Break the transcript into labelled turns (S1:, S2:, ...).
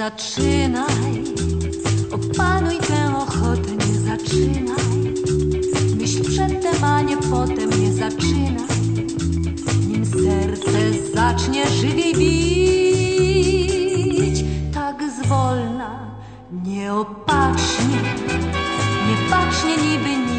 S1: zaczynaj, opanuj tę ochotę, nie zaczynaj. Myśl przedtem, a nie potem, nie zaczynaj. Nim serce zacznie żywiej bić, tak zwolna, nieopatrznie, niebacznie niby nic.